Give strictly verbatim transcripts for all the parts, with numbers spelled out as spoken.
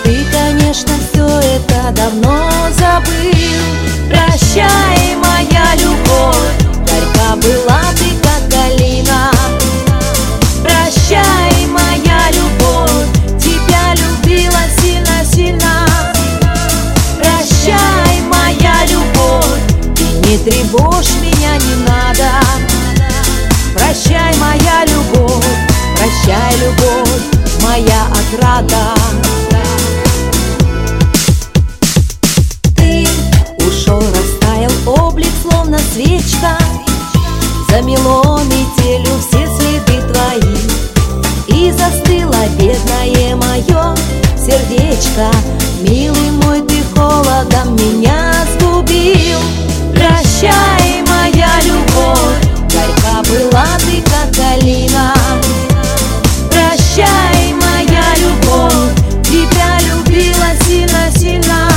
Ты, конечно, все это давно забыл. Прощай, моя любовь, горька была ты, как калина. Прощай, моя любовь, тебя любила сильно-сильно. Прощай, моя любовь, и не тревожь меня, не надо. Прощай, моя любовь, прощай, любовь, моя отрада. Ты ушел, растаял облик, словно свечка. Замело метелью все следы твои, и застыло бедное мое сердечко. Милый мой, ты холодом меня сгубил. Прощай, моя любовь, горька была ты, как калина. Прощай, моя любовь, тебя любила сильно-сильно.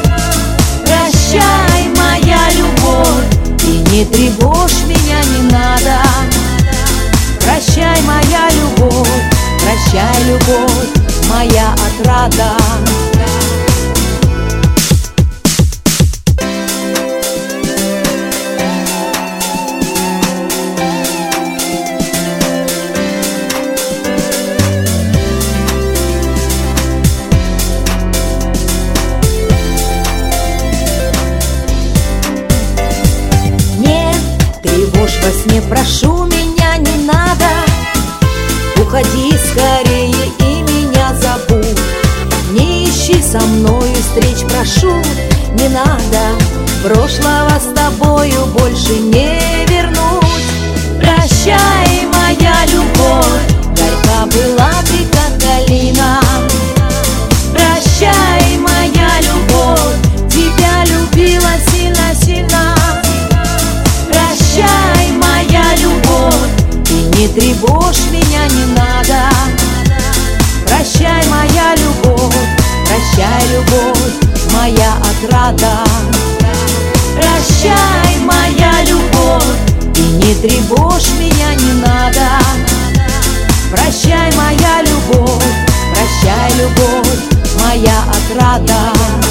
Прощай, моя любовь, и не тревожь меня, не надо. Прощай, моя любовь, прощай, любовь, моя отрада. Во сне прошу, меня не надо. Уходи скорее и меня забудь. Не ищи со мною встреч, прошу, не надо. Прошлого с тобою больше не вернуть. Прощай, моя любовь, горька была ты, как калина. Прощай, моя любовь, тебя любила сильно-сильно. Прощай, моя любовь, и не тревожь меня, не надо. Прощай, моя любовь, прощай, любовь, моя отрада. Ты ушел, растаял облик, словно свечка. Замело метелью все следы твои, и застыло бедное мое сердечко. Милый мой, ты холодом меня сгубил. Прощай, моя любовь, горька была ты, как калина. Прощай, моя любовь, и не тревожь меня, не надо. Прощай, моя любовь, прощай, любовь, моя отрада.